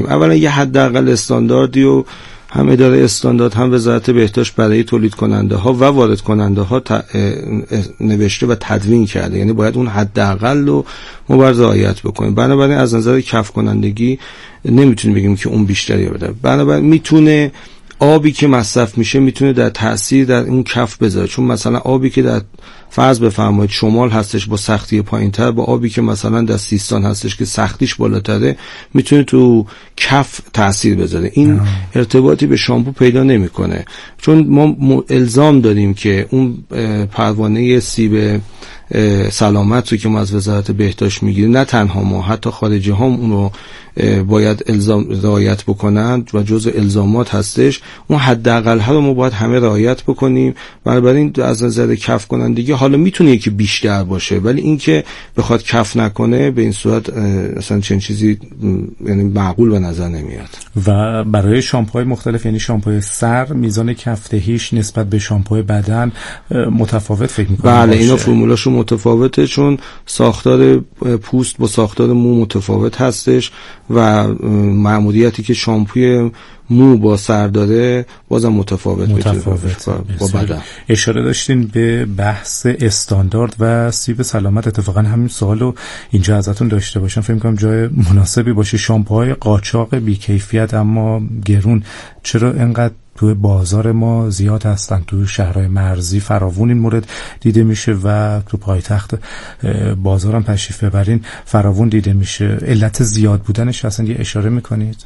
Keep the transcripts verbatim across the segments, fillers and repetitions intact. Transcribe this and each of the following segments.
اولا یه حداقل استانداردی و هم اداره استاندارد هم وزارت بهداشت برای تولید کننده ها و وارد کننده ها نوشته و تدوین کرده، یعنی باید اون حداقل رو ما باید رعایت بکنیم. بنابراین از نظر کف کنندگی نمیتونیم بگیم که اون بیشتری بده. بنابراین میتونه آبی که مصرف میشه میتونه در تأثیر در اون کف بذاره، چون مثلا آبی که در فرض بفرمایید شمال هستش با سختی پایینتر با آبی که مثلا در سیستان هستش که سختیش بالاتره میتونه تو کف تأثیر بذاره. این آه. ارتباطی به شامپو پیدا نمیکنه، چون ما الزام داریم که اون پروانه سیب سلامت رو که ما از وزارت بهداشت میگیریم، نه تنها ما حتی خارجی هم اون رو باید الزام رعایت بکنند و جزء الزامات هستش. اون حداقل ها رو ما باید همه رعایت بکنیم. بنابراین از نظر کف کنندگی حالا میتونه یکی بیشتر باشه، ولی این که بخواد کف نکنه به این صورت اصلا چنین چیزی یعنی معقول به نظر نمیاد. و برای شامپوهای مختلف، یعنی شامپوی سر، میزان کف‌دهیش نسبت به شامپوی بدن متفاوت فکر می‌کنم. بله، اینا فرمولاشون متفاوته، چون ساختار پوست با ساختار مو متفاوت هستش و مأموریتی که شامپوی مو با سر داره بازم متفاوت متفاوت با بدن. اشاره داشتین به بحث استاندارد و سیب سلامت. اتفاقا همین سوالو اینجا ازتون داشته باشم، فکر می‌کنم جای مناسبی باشه. شامپوهای قاچاق بی‌کیفیت اما گرون چرا اینقدر توی بازار ما زیاد هستن؟ توی شهرهای مرزی فراوون این مورد دیده میشه و تو پایتخت بازارم تشریف ببرین فراوون دیده میشه. علت زیاد بودنش اصلا یه اشاره میکنید؟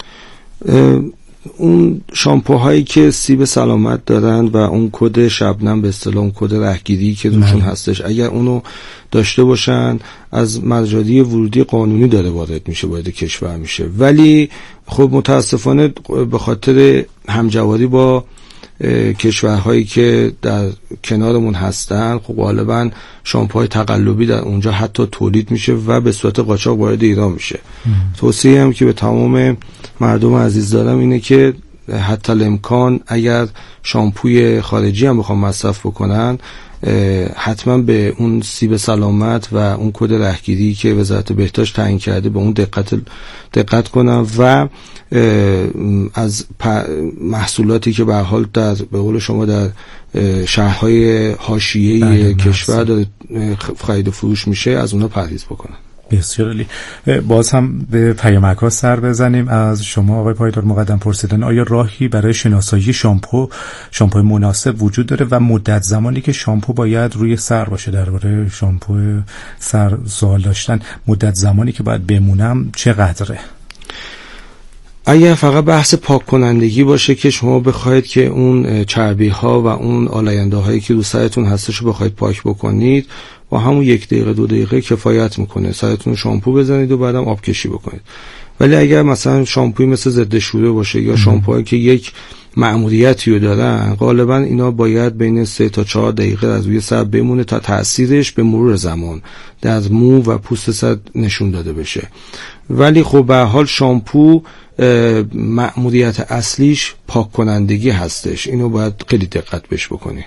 اون شامپوهایی که سیب سلامت دارن و اون کد شبنم به اصطلاح اون کد رهگیری که روشون هستش، اگر اونو داشته باشن از مجاری ورودی قانونی داره وارد میشه، وارد کشور میشه. ولی خب متاسفانه به خاطر همجواری با کشورهایی که در کنارمون هستن، خب غالبا شامپوهای تقلبی در اونجا حتی تولید میشه و به صورت قاچاق وارد ایران میشه. توصیه هم که به تمام مردم عزیز دارم اینه که حتی الامکان اگر شامپوی خارجی هم بخوام مصرف بکنن حتما به اون سیب سلامت و اون کد رهگیری که وزارت بهداشت تعیین کرده به اون دقت دقت کنن و از محصولاتی که به هر حال در به قول شما در شهرهای حاشیه‌ای کشور داره خرید و فروش میشه از اونها پرهیز بکنن. بسیار عالی. باز هم به پیامک‌ها سر بزنیم. از شما آقای پایدار مقدم پرسیدن آیا راهی برای شناسایی شامپو شامپوی مناسب وجود داره و مدت زمانی که شامپو باید روی سر باشه؟ درباره شامپو سر سوال داشتن، مدت زمانی که باید بمونم چقدره؟ اگر فقط بحث پاک کنندگی باشه که شما بخواید که اون چربی ها و اون آلاینده هایی که رو سرتون هستش رو بخواید پاک بکنید، با همون یک دقیقه دو دقیقه کفایت میکنه. سرتون شامپو بزنید و بعدم آب کشی بکنید. ولی اگر مثلا شامپوی مثل ضد شوره باشه یا شامپوهایی که یک مأموریتی رو دارن، غالبا اینا باید بین سه تا چهار دقیقه از روی سر بمونه تا تأثیرش به مرور زمان در مو و پوست سر نشون داده بشه. ولی خب به هر حال شامپو مأموریت اصلیش پاک کنندگی هستش، اینو باید خیلی دقت بهش بکنیم.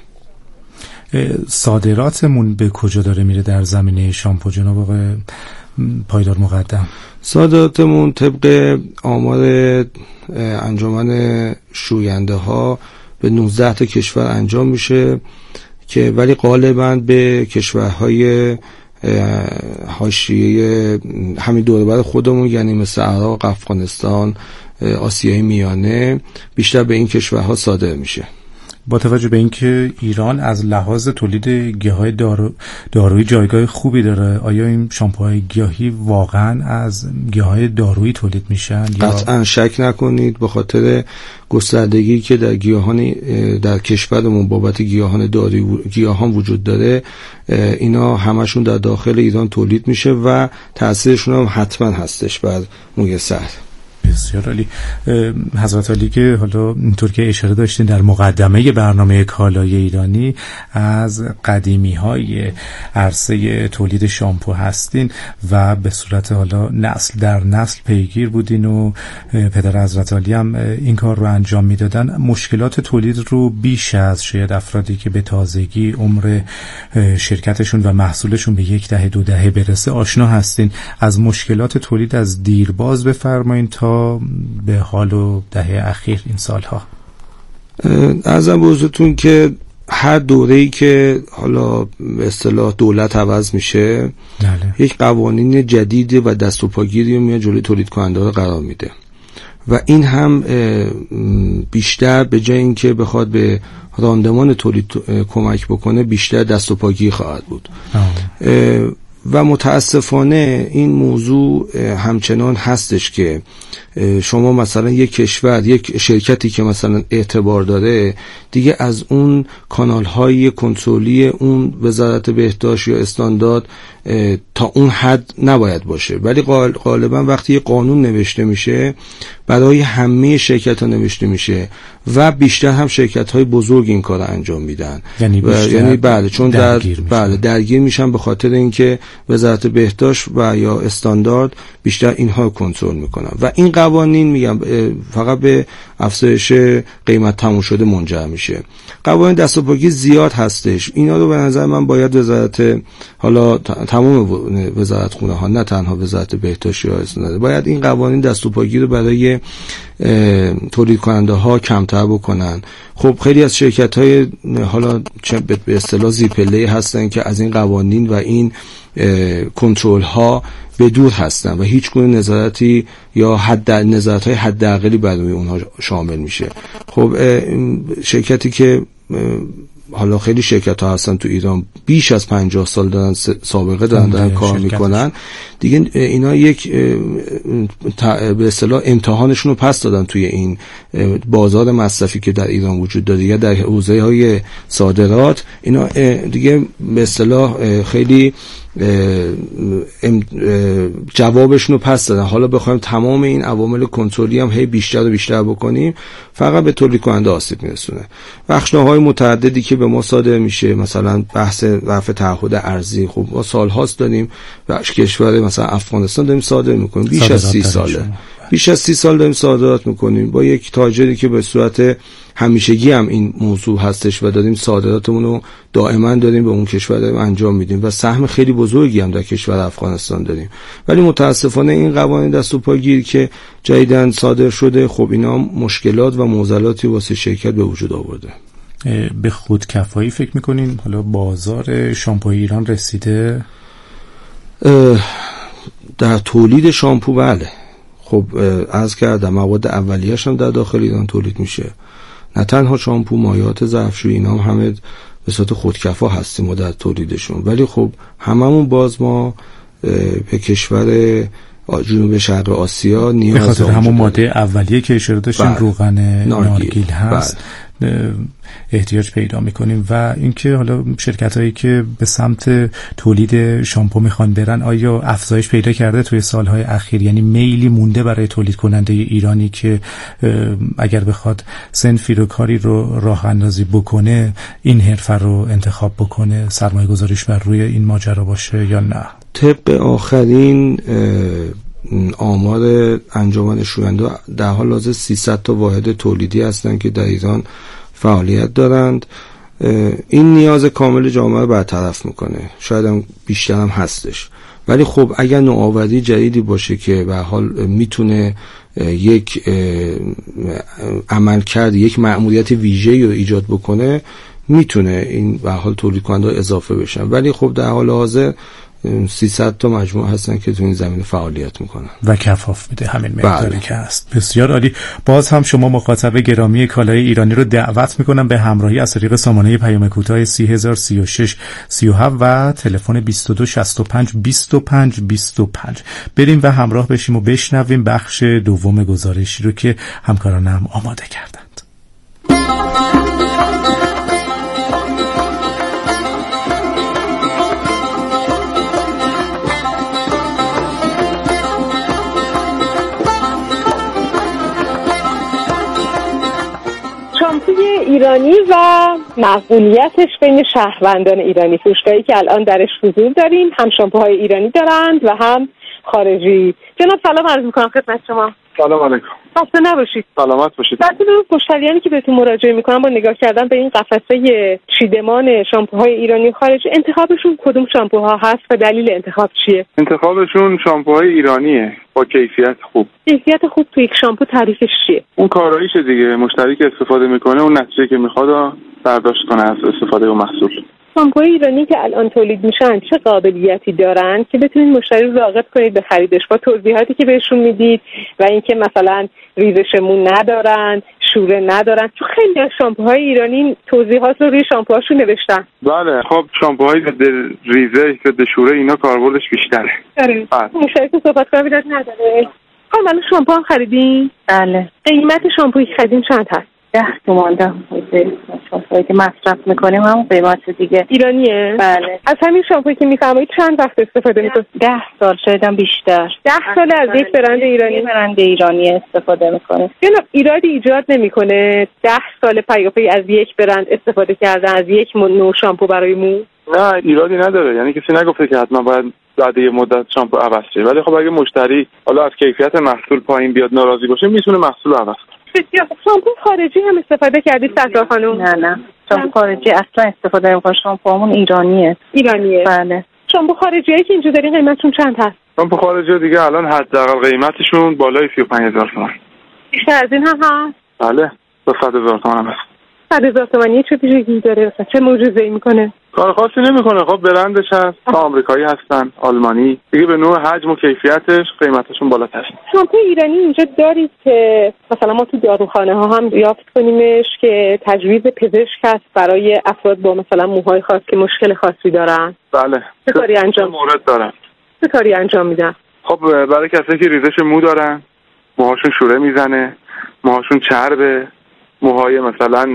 صادراتمون به کجا داره میره در زمینه شامپو جناب آقای پایدار مقدم؟ صادراتمون طبق آمار انجمن شوینده ها به نوزده تا کشور انجام میشه که ولی غالبا به کشورهای حاشیه همین دور و بر خودمون، یعنی مثل عراق، افغانستان، آسیای میانه، بیشتر به این کشورها صادر میشه. با توجه به اینکه ایران از لحاظ تولید گیاهای دارو دارویی جایگاه خوبی داره، آیا این شامپوهای گیاهی واقعا از گیاهای دارویی تولید میشن؟ قطعا شک نکنید، به خاطر گستردگی که در گیاهان در کشورمون بابت گیاهان دارویی گیاهان وجود داره، اینا همشون در داخل ایران تولید میشه و تاثیرشون هم حتما هستش بر موی سر. بسیار عالی. حضرت علی که حالا اینطور که اشاره داشتین در مقدمه برنامه کالای ایرانی از قدیمی های عرصه تولید شامپو هستین و به صورت حالا نسل در نسل پیگیر بودین و پدر حضرت علی هم این کار رو انجام میدادن. مشکلات تولید رو بیش از شاید افرادی که به تازگی عمر شرکتشون و محصولشون به یک دهه دو دهه برسه آشنا هستین. از مشکلات تولید از دیرباز بفرمایین تا تا به حال و دهه اخیر این سالها؟ عرضم به حضورتون که هر دوره‌ای که حالا به اصطلاح دولت عوض میشه بله. یک قوانین جدید و دست و پاگیری رو میاد جلوی تولید کننده ها قرار میده و این هم بیشتر به جای اینکه بخواد به راندمان تولید کمک بکنه بیشتر دست و پاگیر خواهد بود. و متاسفانه این موضوع همچنان هستش که شما مثلا یک کشور، یک شرکتی که مثلا اعتبار داره دیگه از اون کانال‌های کنترلی اون وزارت بهداشت یا استاندارد تا اون حد نباید باشه، ولی غالبا وقتی یه قانون نوشته میشه برای همه شرکت‌ها نوشته میشه و بیشتر هم شرکت‌های بزرگ این کار انجام میدن، یعنی بیشتر یعنی بله چون در درگیر بله درگیر میشن به خاطر اینکه وزارت بهداشت و یا استاندارد بیشتر اینها کنترل میکنن و این قوانین میگم فقط به افزایش قیمت تموم شده منجر میشه. قوانین دست و پاگیر زیاد هستش، اینا رو به نظر من باید وزارت حالا تمام وزارت خونه ها نه تنها وزارت بهداشت یا استاندارد باید این قوانین دست و پاگیر رو برای تولید کننده ها کمتر بکنن. خب خیلی از شرکت های حالا به اصطلاح زیپله هستن که از این قوانین و این کنترل ها به دور هستن و هیچ گونه نظارتی یا حد نظارت های حداقلی برای اونها شامل میشه. خب شرکتی که حالا خیلی شرکت ها هستن تو ایران بیش از پنجاه سال دارن سابقه دارن, دارن کار میکنن دیگه، اینا یک به اصطلاح امتحانشون رو پس دادن توی این بازار مصرفی که در ایران وجود داره یا در حوزه های صادرات. اینا دیگه به اصطلاح خیلی جوابشون رو پس دادن. حالا بخوایم تمام این عوامل کنترلی هم هی بیشتر و بیشتر بکنیم فقط به تولید کننده آسیب میرسونه. بخشنامه‌های متعددی که به ما صادر میشه، مثلا بحث رفع تعهد ارزی، خب ما سال‌هاست داریم و کشور مثلا افغانستان داریم صادر میکنیم، بیش از سی ساله بیش از سی سال داریم صادرات میکنیم با یک تاجری که به صورت همیشگی هم این موضوع هستش و داریم صادراتمون رو دائما داریم به اون کشور داریم انجام میدیم و سهم خیلی بزرگی هم در کشور افغانستان داریم. ولی متاسفانه این قوانین دست و پاگیر که جدیداً صادر شده خب اینا مشکلات و معضلاتی واسه شرکت به وجود آورده. به خودکفایی فکر میکنین حالا بازار شامپوی ایران رسیده؟ در تولید شامپو بله. خب عرض کردم مواد اولیه‌اش هم در داخل ایران تولید میشه، نه تنها شامپو، مایعات ظرفشویی، اینا هم همه به صورت خودکفا هستیم ما در تولیدشون، ولی خب هممون باز ما به کشور جنوب شرق آسیا نیاز به خاطر همون ماده اولیه که اشاره داشتیم روغن نارگیل هست احتیاج پیدا میکنیم. و اینکه حالا شرکت هایی که به سمت تولید شامپو میخوان برن آیا افزایش پیدا کرده توی سالهای اخیر؟ یعنی میلی مونده برای تولید کننده ایرانی که اگر بخواد صنفی رو کاری رو راه اندازی بکنه این حرفه رو انتخاب بکنه، سرمایه گذاریش بر روی این ماجرا باشه یا نه؟ طبق آخرین آمار انجمن شوینده در حال حاضر سیصد تا واحد تولیدی هستند که در ایران فعالیت دارند. این نیاز کامل جامعه رو برطرف میکنه، شاید هم بیشتر هم هستش، ولی خب اگر نوآوری جدیدی باشه که به حال میتونه یک عمل کرد یک مأموریت ویژه‌ای رو ایجاد بکنه میتونه این به حال تولید کننده اضافه بشن، ولی خب در حال حاضر سیصد تا مجموعه هستن که تو این زمینه فعالیت میکنن و کفاف میده همین مقداری که هست. بسیار عالی. باز هم شما مخاطب گرامی کالای ایرانی رو دعوت میکنم به همراهی از طریق سامانه پیام کوتاه سی هزار سی و شش سی و هفت و تلفن بیست و دو شصت و پنج بیست و پنج بیست و پنج بریم و همراه بشیم و بشنویم بخش دوم گزارشی رو که همکارانم آماده کردند. ایرانی و مقبولیتش بین شهروندان ایرانی، فروشگاهی که الان درش حضور داریم هم شامپوهای ایرانی دارند و هم خارجی. جناب سلام عرض میکنم خدمت شما. سلام علیکم. خسته نباشید. سلامت باشید. وقتی مشتریانی که بهتون مراجعه میکنن با نگاه کردن به این قفسه چیدمان شامپوهای ایرانی خارجی، انتخابشون کدوم شامپوها هست و دلیل انتخاب چیه؟ انتخابشون شامپوهای ایرانیه با کیفیت خوب. کیفیت خوب تو یک شامپو تعریفش چیه؟ اون کاراییشه دیگه، مشتری که استفاده میکنه اون نتیجه که میخواد برداشت کنه از استفاده اون محصول. شامپوهای ایرانی که الان تولید میشن چه قابلیتی دارن که بتونید مشتری رو راغب کنید به خریدش با توضیحاتی که بهشون میدید و اینکه مثلا ریزش مو ندارن، شوره ندارن؟ چون خیلی از شامپوهای ایرانی توضیحات رو روی شامپوهاشون نوشتن. بله، خب شامپوهای ضد ریزش، ضد شوره اینا کاربردش بیشتره. آره. مشتری که صحبت کنه بیداد نداره. خب الان شامپو هم خریدین؟ بله. قیمت شامپویی که خریدین چند هست؟ ده تومان ده شامپویی که مصرف میکنیم هم قیمت دیگه ایرانیه؟ بله. از همین شامپویی که میفرمایید چند وقت استفاده میکنید؟ ده سال شایدم بیشتر. ده سال از یک برند ایرانی؟ برند ایرانی استفاده میکنه. جناب ایرادی ایجاد نمیکنه ده سال پیاپی از یک برند استفاده کردن از یک نوع شامپو برای مو؟ نه ایرادی نداره، یعنی کسی نگفته که حتما باید بعد یه مدت شامپو عوض شه، ولی خب اگه مشتری حالا از کیفیت محصول پایین بیاد ناراضی باشه میتونه محصول رو عوض کنه. بسیار خوب. شامپو خارجی هم استفاده کردید سهرا خانم؟ نه نه شامپو خارجی اصلا استفاده نمی‌کنم، شامپومون ایرانیه. ایرانیه؟ بله. شامپو خارجیایی که اینجا دارین قیمتشون چند هست؟ شامپو خارجی دیگه الان حداقل قیمتشون بالای سی و پنج هزار تومان. بیشتر از این هم هست؟ بله تا صد هزار تومان هم هست. صد هزار تومانی چه ویژگی داره؟ مثلا چه معجزه‌ای میکنه؟ کار خاصی نمیکنه. خب برندش هست، تا آمریکایی هستن، آلمانی، دیگه به نوع حجم و کیفیتش قیمتشون بالاتره. شامپو ایرانی اینجا دارید که مثلا ما تو داروخانه ها هم یافت کنیمش که تجویز پزشک هست برای افراد با مثلا موهای خاص که مشکل خاصی دارن؟ بله. چه کاری انجام مورد دارن؟ چه کاری انجام میدن؟ خب برای کسایی که ریزش مو دارن، موهاشون شوره میزنه، موهاشون چربه، موهای مثلا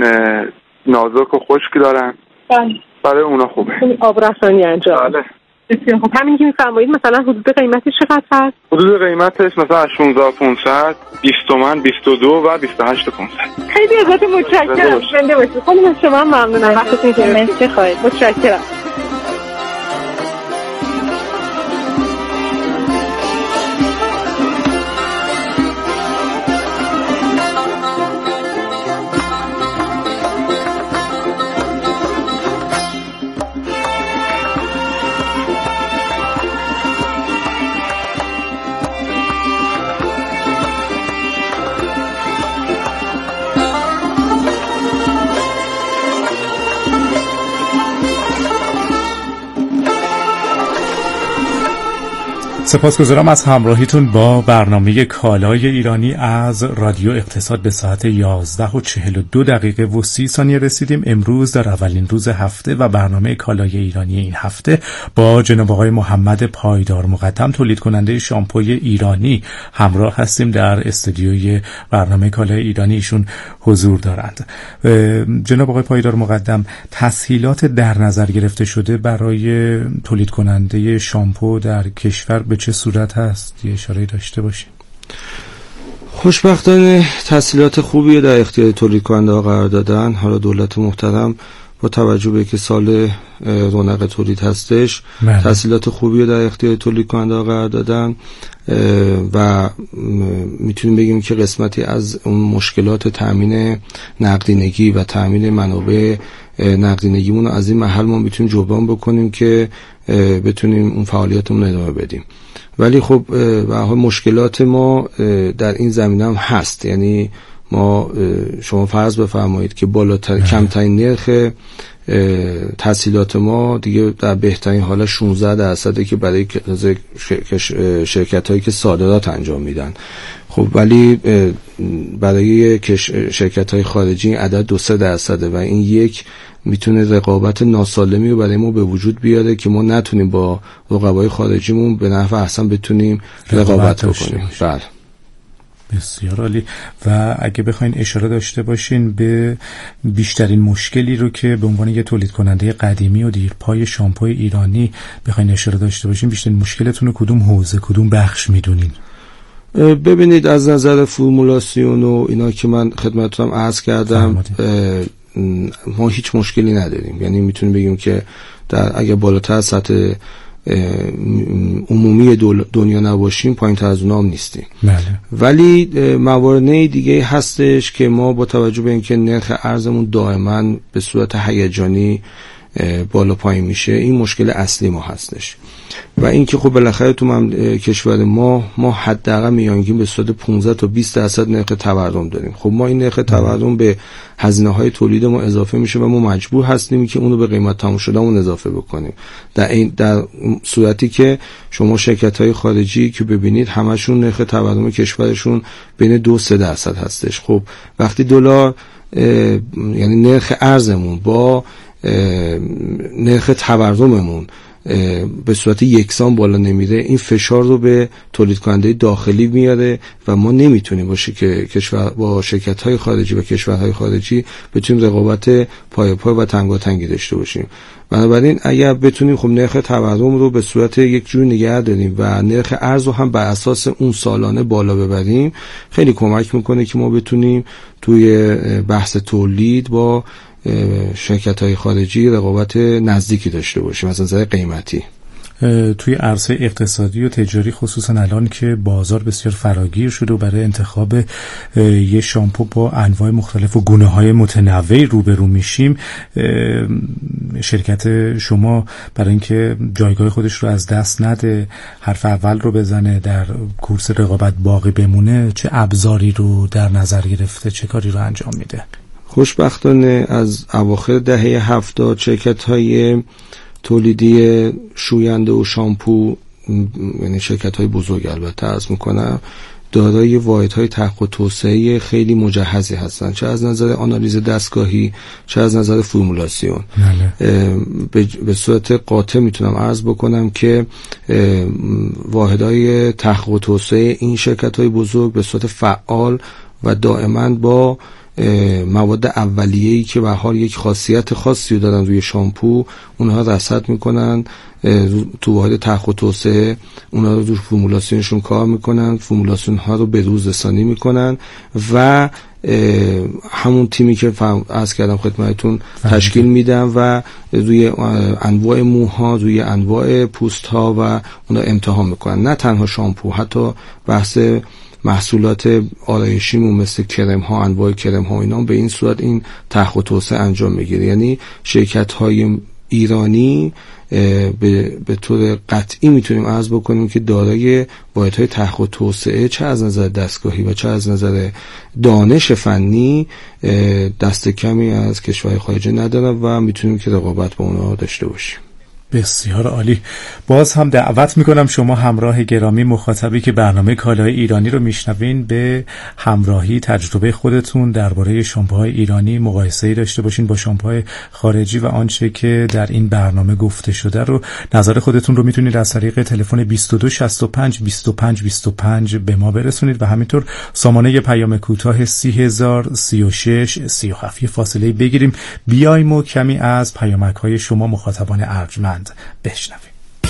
نازک و خشک دارن، بله، برای اونا خوبه. آب رسانی انجام. بله. بسیار خوب. همین که میفرمایید مثلا حدود قیمتش چقدر هست؟ حدود قیمتش مثلا از شانزده هزار و پانصد، بیست تومن، بیست و دو و بیست و هشت هزار و پانصد. خیلی ازت متشکرم. زنده باشید. خیلی من شما ممنونم وقتتون گرفتید. خواهید. متشکرم. سپاسگزارم از همراهیتون با برنامه کالای ایرانی از رادیو اقتصاد. به ساعت یازده و چهل و دو دقیقه و سی ثانیه رسیدیم. امروز در اولین روز هفته و برنامه کالای ایرانی این هفته با جناب آقای محمد پایدار مقدم، تولید کننده شامپوی ایرانی، همراه هستیم. در استودیوی برنامه کالای ایرانی ایشون حضور دارند. جناب آقای پایدار مقدم، تسهیلات در نظر گرفته شده برای تولید کننده شامپو در کشور به چه صورت هست؟ یه اشاره داشته باشیم. خوشبختانه تسهیلات خوبی در اختیار تولید کننده ها قرار دادن. حالا دولت محترم با توجه به که سال رونق تولید هستش من. تسهیلات خوبی در اختیار تولید کننده ها قرار دادن و میتونیم بگیم که قسمتی از اون مشکلات تامین نقدینگی و تامین منابع نقدینگیمون از این محل ما میتونیم جبران بکنیم که بتونیم اون فعالیتمون ادامه بدیم. ولی خب به هر حال مشکلات ما در این زمینه هم هست. یعنی ما شما فرض بفرمایید که بالاتر کمترین نرخ تسهیلات ما دیگه در بهترین حالا شانزده درصده که برای شرکت هایی که صادرات انجام میدن. خب ولی برای شرکت های خارجی این عدد دو سه درصده و این یک میتونه رقابت ناسالمی رو برای ما به وجود بیاره که ما نتونیم با رقبای خارجیمون به نحو احسن بتونیم رقابت بکنیم. بله. بسیار عالی. و اگه بخواین اشاره داشته باشین به بیشترین مشکلی رو که به عنوان یه تولید کننده قدیمی و دیرپای شامپوی ایرانی بخواین اشاره داشته باشین، بیشترین مشکلتون رو کدوم حوزه، کدوم بخش میدونین؟ ببینید از نظر فرمولاسیون و اینا که من خدمتتونم عرض کردم ما هیچ مشکلی نداریم. یعنی میتونیم بگیم که در اگه بالاتر سطح عمومی دنیا نباشیم پایین تر از اونها هم نیستیم. بله. ولی موارد دیگه هستش که ما با توجه به اینکه نرخ ارزمون دائما به صورت هیجانی بالا پایین میشه، این مشکل اصلی ما هستش. و اینکه خب بالاخره تو من کشور ما ما حداقل میانگین به صورت پانزده تا بیست درصد نرخ تورم داریم. خب ما این نرخ تورم به هزینه‌های تولید ما اضافه میشه و ما مجبور هستیم که اونو به قیمت تموم شدهمون اضافه بکنیم. در این در صورتی که شما شرکت‌های خارجی که ببینید همشون نرخ تورم کشورشون بین دو سه درصد هستش. خب وقتی دلار یعنی نرخ ارزمون با نرخ تورممون به صورت یکسان بالا نمیره، این فشار رو به تولید کننده داخلی میاره و ما نمیتونیم باشه که کشور با شرکت‌های خارجی و کشورهای خارجی بتونیم رقابت پای پای و تنگاتنگی داشته باشیم. بنابراین اگر بتونیم خب نرخ تورم رو به صورت یک جور نگه داریم و نرخ ارز رو هم بر اساس اون سالانه بالا ببریم، خیلی کمک میکنه که ما بتونیم توی بحث تولید با شرکت‌های خارجی رقابت نزدیکی داشته باشیم از نظر قیمتی. توی عرصه اقتصادی و تجاری خصوصا الان که بازار بسیار فراگیر شده و برای انتخاب یه شامپو با انواع مختلف و گونه‌های متنوعی روبرو میشیم، شرکت شما برای اینکه جایگاه خودش رو از دست نده، حرف اول رو بزنه، در کورس رقابت باقی بمونه، چه ابزاری رو در نظر گرفته، چه کاری رو انجام میده؟ خوشبختانه از اواخر دهه هفتاد شرکت‌های تولیدی شوینده و شامپو، یعنی شرکت‌های بزرگ البته عرض می‌کنم، دارای واحدهای تحقیق و توسعه خیلی مجهزی هستن، چه از نظر آنالیز دستگاهی چه از نظر فرمولاسیون. به صورت قاطع میتونم عرض بکنم که واحدهای تحقیق و توسعه این شرکت‌های بزرگ به صورت فعال و دائما با مواد اولیه‌ای که به حال یک خاصیت خاصی رو دارن روی شامپو، اونها رصد میکنن تو واحد تحقیق و توسعه، اونها رو روی فرمولاسیونشون کار میکنن، فرمولاسیون ها رو به روز رسانی میکنن و همون تیمی که عرض کردم خدمتتون تشکیل میدن و روی انواع موها، روی انواع پوست ها و اونها امتحان میکنن. نه تنها شامپو، حتی بحث محصولات آرایشیمون مثل کرم ها، انواع کرم ها، اینا به این صورت این تحقیق و توسعه انجام میگیره. یعنی شرکت های ایرانی به, به طور قطعی میتونیم عرض بکنیم که دارای واحدهای تحقیق و توسعه چه از نظر دستگاهی و چه از نظر دانش فنی دست کمی از کشورهای خارجی ندارن و میتونیم که رقابت با اونها داشته باشیم. بسیار عالی. باز هم دعوت میکنم شما همراه گرامی مخاطبی که برنامه کالای ایرانی رو میشنوین به همراهی تجربه خودتون درباره شامپوهای ایرانی مقایسه‌ای داشته باشین با شامپوهای خارجی و آنچه که در این برنامه گفته شده رو. نظر خودتون رو میتونید از طریق تلفن بیست و دو شصت و پنج بیست و پنج بیست و پنج به ما برسونید و همینطور سامانه پیام کوتاه سی هزار سی و شش سی و هفت. یه فاصله بگیریم بیایم و کمی از پیامک‌های شما مخاطبان ارجمند بشنویم.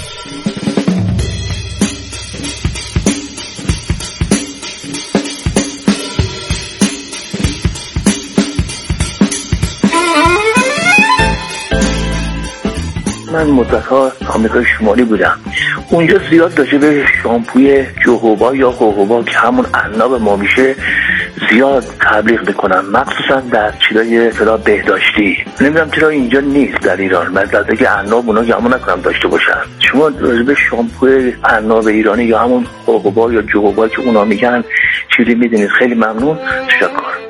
من مدت‌ها آمریکای شمالی بودم، اونجا زیاد داشته به شامپوی جوهوبا یا خوهوبا که همون عناب ما میشه زیاد تبلیغ میکنن، مخصوصا در چیزای فلا بهداشتی. نمیدونم چرا اینجا نیست در ایران. من در دیگه عناب اونا گمون نکنم داشته باشن. شما راجع شامپوی عناب ایرانی یا همون خوهوبا یا جوهوبا که اونا میگن چیزی میدونید؟ خیلی ممنون، تشکر.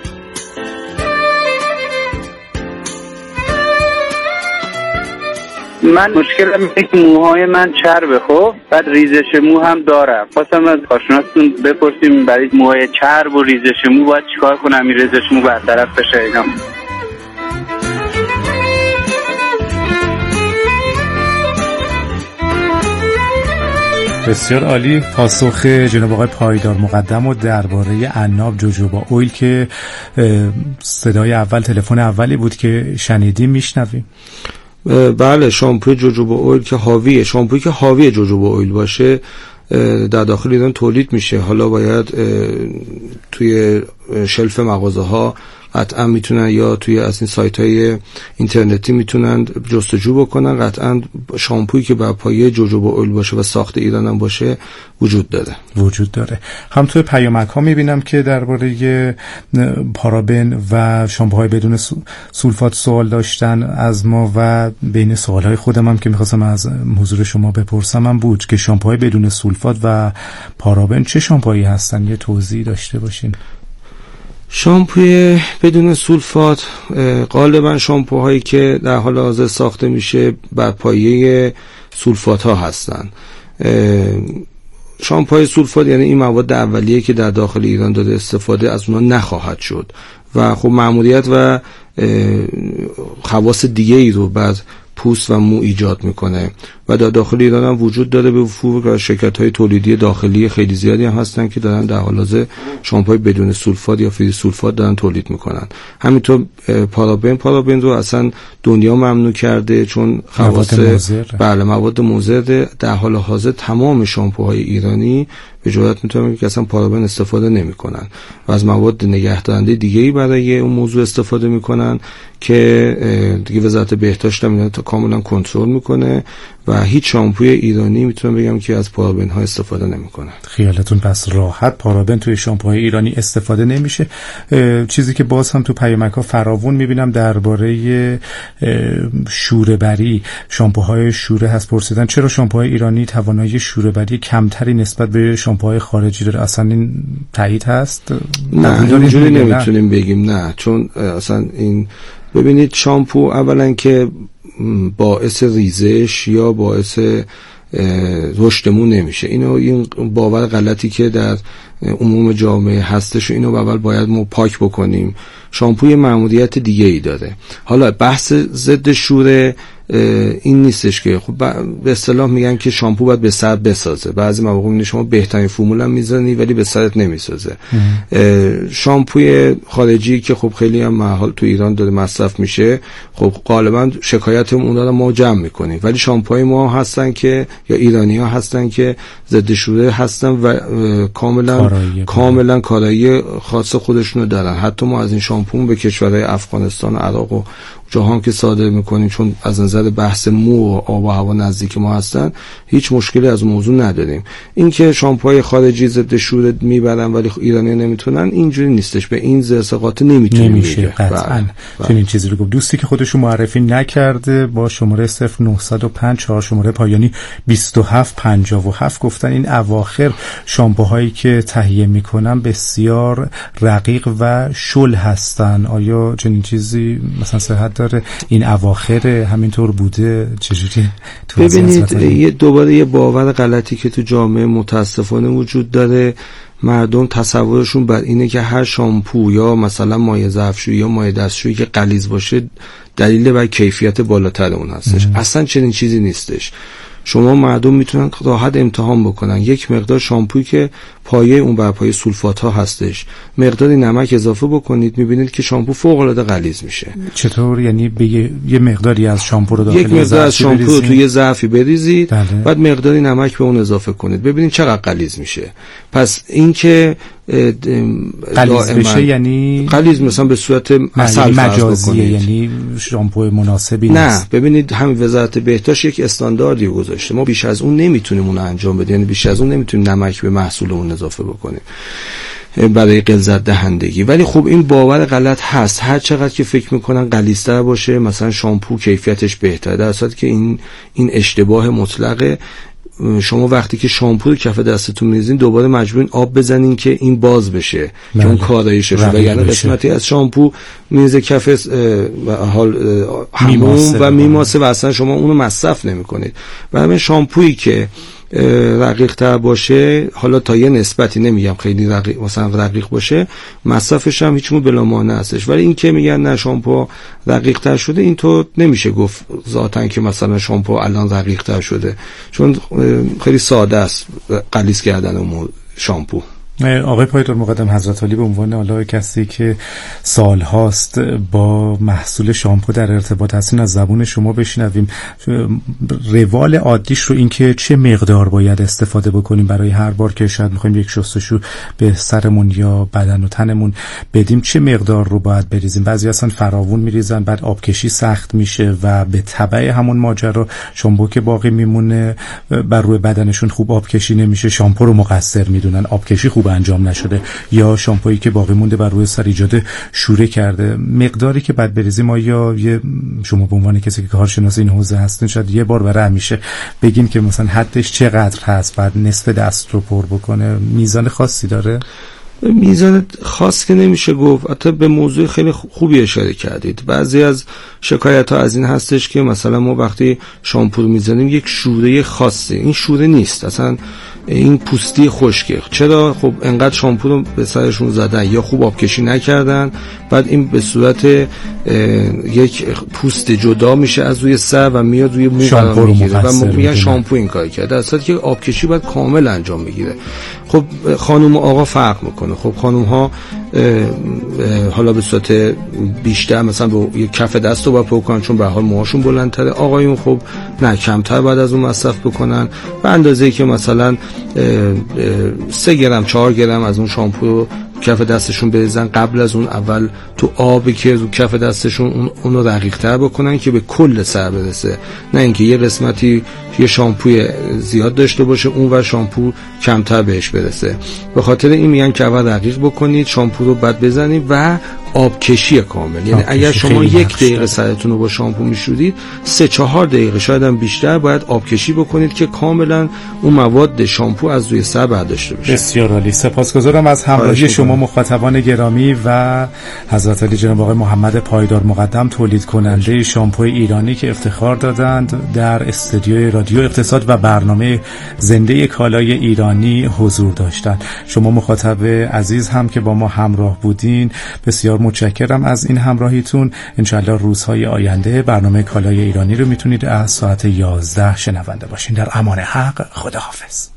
من مشکلم اینه که موهای من چربه، خب بعد ریزش مو هم دارم. خواستم از کارشناستون بپرسیم برای موهای چرب و ریزش مو باید چیکار کنم این ریزش مو برطرف بشه؟ اینا بسیار عالی. پاسخ جناب آقای پایدار مقدم و درباره عناب جوجوبا اویل که صدای اول تلفن اولی بود که شنیدیم میشنویم. بله، شامپوی جوجوبا اویل که حاوی شامپویی که حاوی جوجوبا اویل باشه در داخل ایران تولید میشه. حالا باید توی شلف مغازه ها قطعا میتونن یا توی از این سایت های اینترنتی میتونن جستجو بکنن. قطعا شامپویی که بر پایه جوجوبا اویل باشه و ساخت ایران هم باشه وجود داره وجود داره. هم توی پیامک ها میبینم که درباره پارابن و شامپوهای بدون سولفات سوال داشتن از ما و بین سوالهای خودم هم که میخواستم از حضور شما بپرسم هم بود که شامپوهای بدون سولفات و پارابن چه شامپوهایی هستن؟ یه توضیح داشته باشین. شامپوی بدون سولفات غالبا شامپوهایی که در حال حاضر ساخته میشه بر پایه سولفات ها هستن. شامپوی سولفات یعنی این مواد اولیه که در داخل ایران داده استفاده از اونها نخواهد شد و خب مأموریت و خواص دیگه ای رو بعد پوست و مو ایجاد میکنه و در داخل ایران هم وجود داره به وفور و شرکت‌های تولیدی داخلی خیلی زیادی هم هستن که دارن در حال حاضر شامپوی بدون سولفات یا فری سولفات دارن تولید میکنن. همینطور پارابن پارابن رو اصلا دنیا ممنوع کرده چون خواص بله مواد مضر. در حال حاضر تمام شامپوهای ایرانی به جرات میتونم بگم که اصلا پارابن استفاده نمیکنن و از مواد نگهدارنده دیگه‌ای برای اون موضوع استفاده میکنن که دیگه وزارت بهداشت هم اینا تا کاملا کنترل میکنه و هیچ شامپوی ایرانی میتونم بگم که از پارابن ها استفاده نمیکنه. خیالتون پس راحت پارابن توی شامپوهای ایرانی استفاده نمیشه. چیزی که باز هم تو پیامک ها فراوون میبینم درباره شوره بری، شامپوهای شوره هست. پرسیدن چرا شامپوهای ایرانی توانایی شوره بری کمتری نسبت به شامپوهای خارجی داره؟ اصلا این تایید هست؟ نه اینجوری نمیتونیم بگیم، نه، چون اصلا این ببینید شامپو اولا که باعث ریزش یا باعث رشد مو نمیشه. اینو این باور غلطی که در عموم جامعه هستش، اینو اول باید ما پاک بکنیم. شامپوی مأموریت دیگه ای داره. حالا بحث ضد شوره این نیستش که خب به اصطلاح میگن که شامپو باید به سر بسازه. بعضی مواقع میگن شما بهترین فرمول هم میزنی ولی به سرت نمیسازه. شامپوی خارجی که خب خیلی هم محال تو ایران داره مصرف میشه، خب غالبا شکایت اونا رو ما جمع میکنیم، ولی شامپوهای ما هستن که یا ایرانی ها هستن که ضد شوره هستن و کاملا کارایی کاملا کارایی خاص خودشونو دارن. حتی ما از این شامپو به کشورهای افغانستان و عراق و جهان که صادر میکنیم، چون از نظر بحث مو و آب و هوا نزدیک ما هستن، هیچ مشکلی از موضوع نداریم. این که شامپوهای خارجی ضد شوره میبرن ولی ایرانی نمیتونن، اینجوری نیستش. به این زرسقاط نمیتونیم نمیشه قطعا. چنین چیزی رو گفت دوستی که خودشو معرفی نکرده با شماره صفر نه صفر پنج چهار شماره پایانی بیست و هفت پنجاه و هفت گفتن این اواخر شامپوهایی که تهیه میکنن بسیار رقیق و شل هستن. آیا چنین چیزی مثلا صحت داره؟ این اواخر همینطور بوده؟ چجوری؟ ببینید یه دوباره یه باور غلطی که تو جامعه متاسفانه وجود داره. مردم تصورشون بر اینه که هر شامپو یا مثلا مایع ظرفشویی یا مایع دستشویی که غلیظ باشه دلیل بر کیفیت بالاتر اون هستش. ام. اصلا چنین چیزی نیستش. شما مردم میتونن راحت امتحان بکنن. یک مقدار شامپویی که پایه اون بر پایه سولفات ها هستش، مقداری نمک اضافه بکنید، میبینید که شامپو فوق العاده غلیظ میشه. چطور؟ یعنی به یه, یه مقداری از شامپو رو داخل یک مقدار از شامپو رو توی ظرفی بریزید، بله. بعد مقداری نمک به اون اضافه کنید، ببینید چقدر غلیظ میشه. پس این که غلیظ بشه یعنی غلیظ مثلا به صورت عسل فرض بکنید، یعنی شامپو مناسبی نه نیست. ببینید همین وزارت بهداشت یک استانداردی گذاشته، ما بیش از اون نمیتونیم اون انجام بدیم. یعنی بیش از اون نمیتونیم نمک به محصول اون اضافه بکنیم برای غلظت دهندگی. ولی خب این باور غلط هست. هر چقدر که فکر میکنن غلیظتر باشه مثلا شامپو کیفیتش بهتره، در صورتی که این این اشتباه مطلقه. شما وقتی که شامپو رو کف دستتون می‌ریزین دوباره مجبورین آب بزنین که این باز بشه که اون کارایش شه، وگرنه قسمتی از شامپو میزه کف حال همون و میماسه و اصلا شما اونو مصرف نمی‌کنید. برای شامپویی که رقیق تر باشه، حالا تا یه نسبتی، نمیگم خیلی رقیق مثلا رقیق باشه، مصرفش هم هیچ مو بلا مانع هستش. ولی این که میگن نه شامپو رقیق تر شده، این تو نمیشه گفت ذاتاً که مثلا شامپو الان رقیق تر شده، چون خیلی ساده است غلیظ کردن اون شامپو. آقای پایدار مقدم، حضرت علی به عنوان حالا کسی که سال هاست با محصول شامپو در ارتباط هستین از زبون شما بشنویم روال عادیش رو، این که چه مقدار باید استفاده بکنیم برای هر بار که شاید میخوایم یک شستشو به سرمون یا بدن و تنمون بدیم، چه مقدار رو باید بریزیم؟ بعضی اصلا فراوون میریزن، بعد آبکشی سخت میشه و به تبع همون ماجرا شامپو که باقی میمونه بر روی بدنشون خوب آبکشی نمیشه، شامپو رو مقصر میدونن، آبکشی خوب انجام نشده، یا شامپویی که باقی مونده بر روی سر ایجاد شوره کرده. مقداری که بعد بریزیم، آیا یه شما به عنوان کسی که کارشناس این حوزه هستین شاید یه بار برای همیشه بگین که مثلا حدش چقدر هست، بعد نصف دست رو پر بکنه؟ میزان خاصی داره؟ میزان خاص که نمیشه گفت، حتی به موضوع خیلی خوبی اشاره کردید. بعضی از شکایت ها از این هستش که مثلا ما وقتی شامپو رو میزنیم یک شوره خاصی، این شوره نیست اصلا، این پوستی خشکه. چرا؟ خب انقدر شامپو رو به سرشون زدن یا خوب آبکشی نکردن، بعد این به صورت یک پوست جدا میشه از روی سر و میاد روی مو قرار میگیره و میگن شامپو این کار کرده، در صورتی که آبکشی باید کامل انجام بگیره. خب خانم و آقا فرق میکنه. خب خانم ها حالا به صورت بیشتر مثلا به یک کف دست رو باید بکنن چون به حال موهاشون بلندتره، آقایون خب نه، کمتر بعد از اون مصرف بکنن به اندازه‌ای که مثلا سه گرم چهار گرم از اون شامپو رو کف دستشون بریزن، قبل از اون اول تو آبی که رو کف دستشون اون اونو رقیق‌تر بکنن که به کل سر برسه، نه اینکه یه قسمتی یه شامپوی زیاد داشته باشه اون و شامپو کمتر بهش برسه. به خاطر این میگن که اول رقیق بکنید شامپو رو، بعد بزنید و آبکشی کامل. یعنی اگر شما یک دقیقه سرتون رو با شامپو میشورید، سه چهار دقیقه شاید هم بیشتر باید آبکشی بکنید که کاملا اون مواد شامپو از روی سر برداشته بشه. بسیار عالی. سپاسگزارم از همراهی شما مخاطبان گرامی و حضرت علی جناب آقای محمد پایدار مقدم، تولید کننده شامپو ایرانی که افتخار دادند در استودیوی رادیو اقتصاد و برنامه زنده کالای ایرانی حضور داشتند. شما مخاطب عزیز هم که با ما همراه بودین بسیار متشکرم از این همراهیتون. انشالله روزهای آینده برنامه کالای ایرانی رو میتونید از ساعت یازده شنونده باشین. در امان حق، خداحافظ.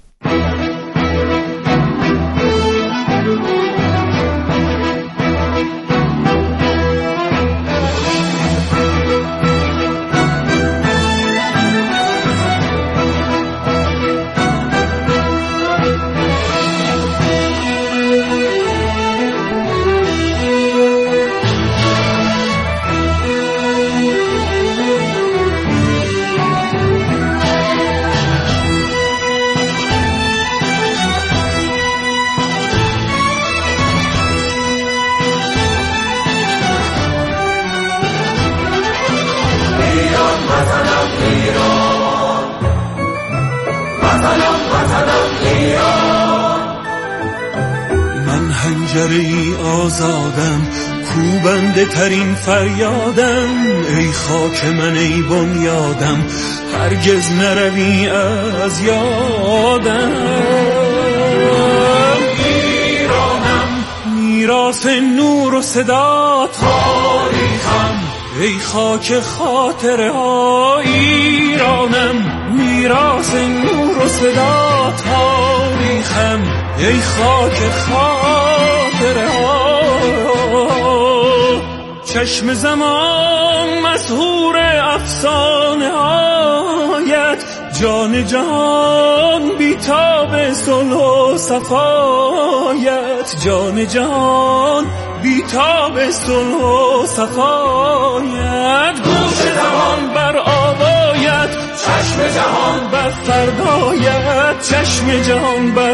پنجره آزادم، کوبنده ترین فریادم، ای خاک من ای بنیادم، هرگز نروی از یادم. ایرانم میراث نور و صدا تاریخم، ای خاک خاطره ها. ایرانم میراث نور و صدا تاریخم، ای خاک خاطره ها. چشم زمان مسحور افسانه هایت، جان جهان بیتاب صلح و صفایت، جان جهان بیتاب صلح و صفایت. گوش جهان بر آوایت، چشم جهان بر فردایت، چشم جهان بر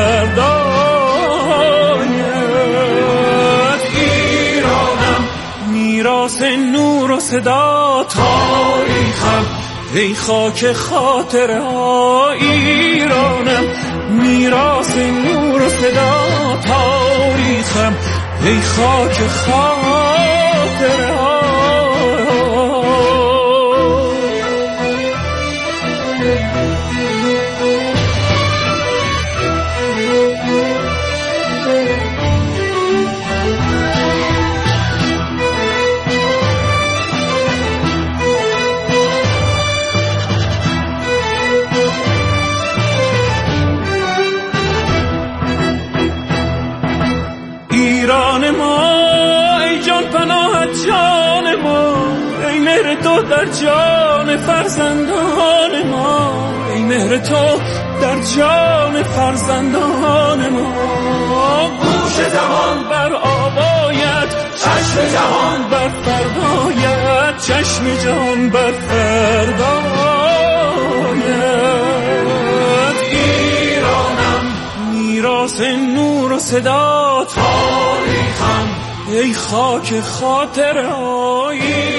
فردایت. ایرانم میراث نور و صدا تاریخم، ای خاک خاطره ها. ایرانم میراث نور و صدا تاریخم، ای خاک خاطره ها. تو در جان فرزندان ما، ای مهر تو در جان فرزندان ما. گوش جهان بر آوایت، چشم جهان بر فردایت، چشم جهان بر فردایت. ایرانم میراث نور و صدا، تاریخم ای خاک خاطر آیی.